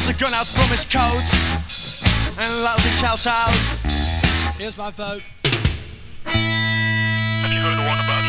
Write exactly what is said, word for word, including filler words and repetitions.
a gun out from his coat and loudly shouts out, here's my vote. Have you heard the one about